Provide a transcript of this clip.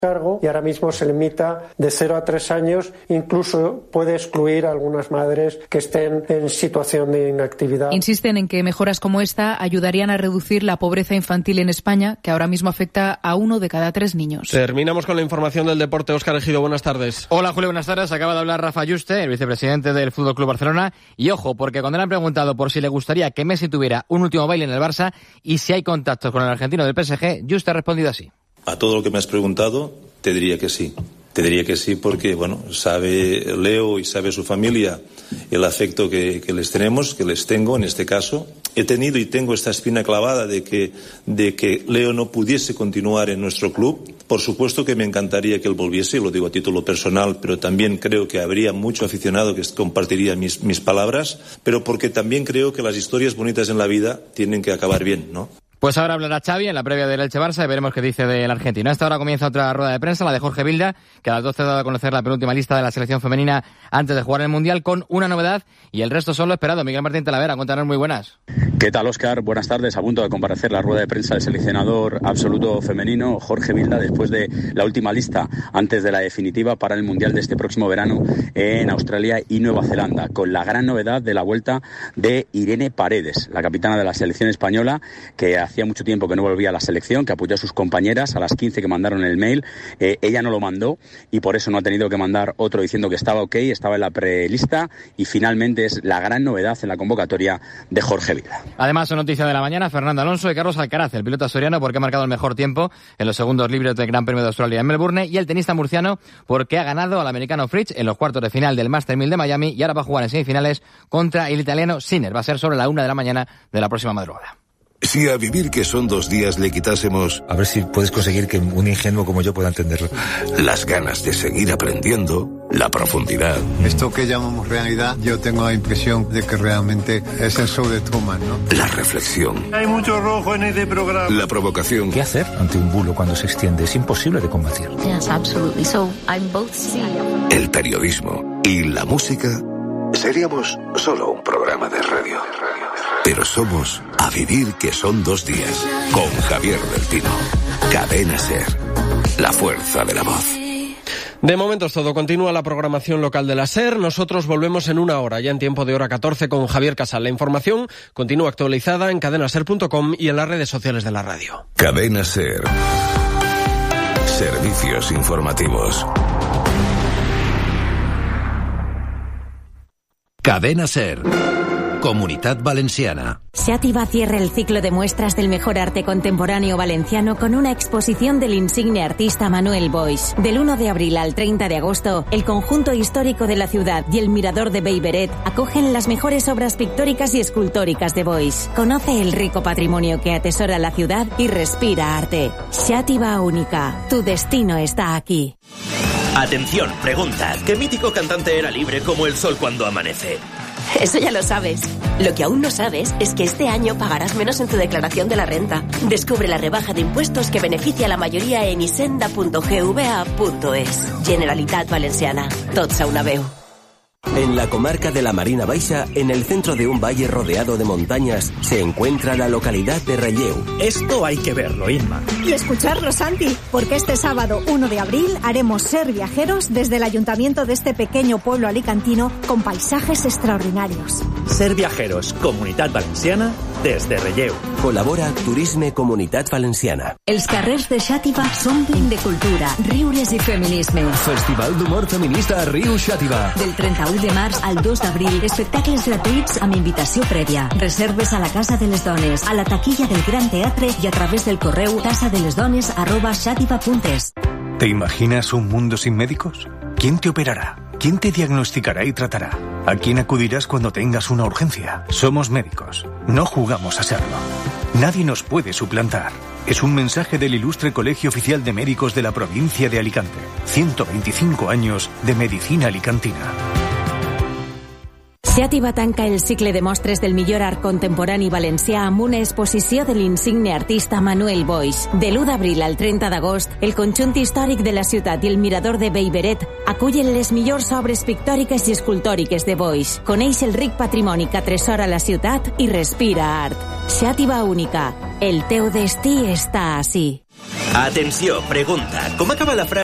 cargo y ahora mismo se limita de 0 a 3 años, incluso puede excluir a algunas madres que estén en situación de inactividad. Insisten en que mejoras como esta ayudarían a reducir la pobreza infantil en España, que ahora mismo afecta a 1 de cada 3 niños. Terminamos con la información del deporte. Óscar Ejido, buenas tardes. Hola Julio, buenas tardes. Acaba de hablar Rafa Yuste, el vicepresidente del FC Barcelona, y ojo, porque cuando le han preguntado por si le gustaría que Messi tuviera un último baile en el Barça y si hay contactos con el argentino del PSG, Yuste ha respondido así. A todo lo que me has preguntado, te diría que sí. Te diría que sí porque, sabe Leo y sabe su familia el afecto que les tenemos, que les tengo en este caso. He tenido y tengo esta espina clavada de que Leo no pudiese continuar en nuestro club. Por supuesto que me encantaría que él volviese, lo digo a título personal, pero también creo que habría mucho aficionado que compartiría mis palabras, pero porque también creo que las historias bonitas en la vida tienen que acabar bien, ¿no? Pues ahora hablará Xavi en la previa del Elche-Barça y veremos qué dice del argentino. A esta hora comienza otra rueda de prensa, la de Jorge Vilda, que a las 12 ha dado a conocer la penúltima lista de la selección femenina antes de jugar el Mundial, con una novedad, y el resto son lo esperado. Miguel Martín Talavera, cuéntanos, muy buenas. ¿Qué tal, Óscar? Buenas tardes. A punto de comparecer la rueda de prensa del seleccionador absoluto femenino, Jorge Vilda, después de la última lista, antes de la definitiva para el Mundial de este próximo verano en Australia y Nueva Zelanda, con la gran novedad de la vuelta de Irene Paredes, la capitana de la selección española, que hacía mucho tiempo que no volvía a la selección, que apoyó a sus compañeras, a las 15 que mandaron el mail. Ella no lo mandó y por eso no ha tenido que mandar otro diciendo que estaba ok, estaba en la prelista, y finalmente es la gran novedad en la convocatoria de Jorge Vilda. Además, son noticia de la mañana, Fernando Alonso y Carlos Alcaraz, el piloto asturiano, porque ha marcado el mejor tiempo en los segundos libres del Gran Premio de Australia en Melbourne, y el tenista murciano, porque ha ganado al americano Fritz en los cuartos de final del Master 1000 de Miami y ahora va a jugar en semifinales contra el italiano Sinner. Va a ser sobre la 1 de la mañana de la próxima madrugada. Si a vivir que son 2 días le quitásemos... A ver si puedes conseguir que un ingenuo como yo pueda entenderlo. Las ganas de seguir aprendiendo, la profundidad. Esto que llamamos realidad, yo tengo la impresión de que realmente es el show de Truman, ¿no? La reflexión. Hay mucho rojo en este programa. La provocación. ¿Qué hacer ante un bulo cuando se extiende? Es imposible de combatir. Yes, absolutely. So, I'm both. El periodismo y la música. Seríamos solo un programa de radio. Pero somos A Vivir que son 2 días. Con Javier del Pino. Cadena SER. La fuerza de la voz. De momento es todo. Continúa la programación local de la SER. Nosotros volvemos en 1 hora, ya en tiempo de hora 14, con Javier Casal. La información continúa actualizada en cadenaser.com y en las redes sociales de la radio. Cadena SER. Servicios informativos. Cadena SER. Comunitat Valenciana. Xàtiva cierra el ciclo de muestras del mejor arte contemporáneo valenciano con una exposición del insigne artista Manuel Boix. Del 1 de abril al 30 de agosto, el conjunto histórico de la ciudad y el mirador de Beiberet acogen las mejores obras pictóricas y escultóricas de Boix. Conoce el rico patrimonio que atesora la ciudad y respira arte. Xàtiva Única. Tu destino está aquí. Atención, pregunta. ¿Qué mítico cantante era libre como el sol cuando amanece? Eso ya lo sabes. Lo que aún no sabes es que este año pagarás menos en tu declaración de la renta. Descubre la rebaja de impuestos que beneficia a la mayoría en hisenda.gva.es. Generalitat Valenciana. Tots a una veu. En la comarca de la Marina Baixa, en el centro de un valle rodeado de montañas, se encuentra la localidad de Relleu. Esto hay que verlo, Inma. Y escucharlo, Santi, porque este sábado 1 de abril haremos Ser Viajeros desde el ayuntamiento de este pequeño pueblo alicantino con paisajes extraordinarios. Ser Viajeros, Comunitat Valenciana, desde Relleu. Col·labora Turisme Comunitat Valenciana. Els carrers de Xàtiva s'omplen de cultura, riures i feminisme. Festival d'humor feminista a Riu Xàtiva. Del 31 de març al 2 d'abril, espectacles gratuïts amb invitació prèvia. Reserves a la Casa de les Dones, a la taquilla del Gran Teatre y a través del correu casadelesdones@xativa.es. ¿Te imaginas un mundo sin médicos? ¿Quién te operará? ¿Quién te diagnosticará y tratará? ¿A quién acudirás cuando tengas una urgencia? Somos médicos. No jugamos a serlo. Nadie nos puede suplantar. Es un mensaje del Ilustre Colegio Oficial de Médicos de la provincia de Alicante. 125 años de medicina alicantina. Xàtiva tanca el cicle de mostres del millor art contemporani valencià amb una exposició de l'insigne artista Manuel Boix. De l'1 d'abril al 30 d'agost, el conjunt històric de la ciutat i el mirador de Beiberet acullen les millors obres pictòriques i escultòriques de Boix. Coneix el ric patrimoni que atresora la ciutat i respira art. Xàtiva Única. El teu destí està ací. Atenció, pregunta. Com acaba la frase?